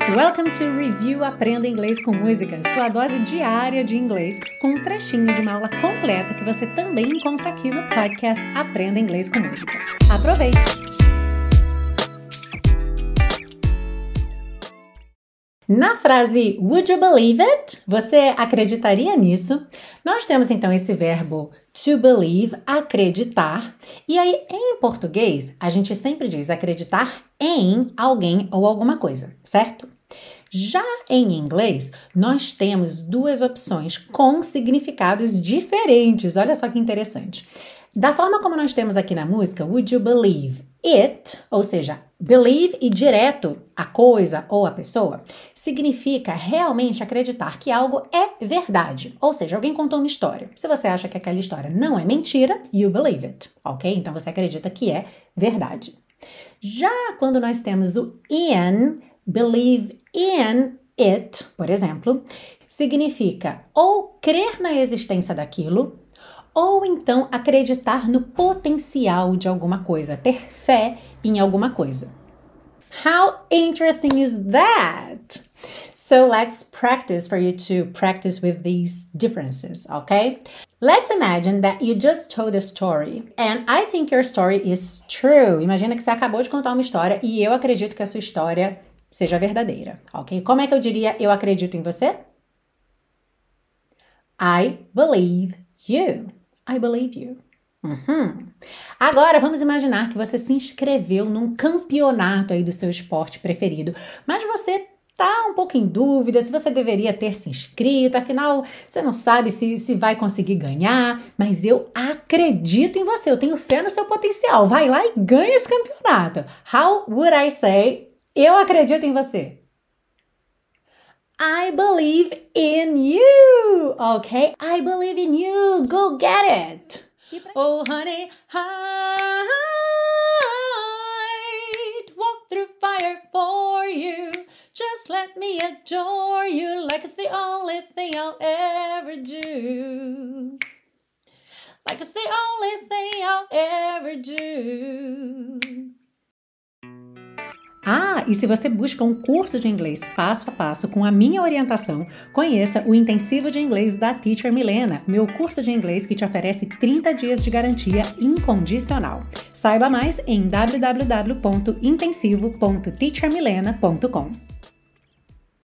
Welcome to Review Aprenda Inglês com Música, sua dose diária de inglês, com um trechinho de uma aula completa que você também encontra aqui no podcast Aprenda Inglês com Música. Aproveite! Na frase Would you believe it? Você acreditaria nisso? Nós temos então esse verbo to believe, acreditar. E aí, em português, a gente sempre diz acreditar em alguém ou alguma coisa, certo? Já em inglês, nós temos duas opções com significados diferentes. Olha só que interessante. Da forma como nós temos aqui na música, would you believe it, ou seja, believe e direto a coisa ou a pessoa, significa realmente acreditar que algo é verdade. Ou seja, alguém contou uma história. Se você acha que aquela história não é mentira, you believe it, ok? Então você acredita que é verdade. Já quando nós temos o in, believe in it, por exemplo, significa ou crer na existência daquilo, ou então acreditar no potencial de alguma coisa, ter fé em alguma coisa. How interesting is that? So let's practice for you to practice with these differences, okay? Let's imagine that you just told a story and I think your story is true. Imagina que você acabou de contar uma história e eu acredito que a sua história seja verdadeira, ok? Como é que eu diria eu acredito em você? I believe you. I believe you. Agora, vamos imaginar que você se inscreveu num campeonato aí do seu esporte preferido, mas você tá um pouco em dúvida se você deveria ter se inscrito, afinal, você não sabe se vai conseguir ganhar, mas eu acredito em você, eu tenho fé no seu potencial, vai lá e ganha esse campeonato. How would I say, eu acredito em você? I believe in you, okay? I believe in you, go get it! Oh, honey, I'd walk through fire for you. Just let me adore you like it's the only thing I'll ever do. Like it's the only thing I'll ever do. E se você busca um curso de inglês passo a passo com a minha orientação, conheça o Intensivo de Inglês da Teacher Milena, meu curso de inglês que te oferece 30 dias de garantia incondicional. Saiba mais em www.intensivo.teachermilena.com.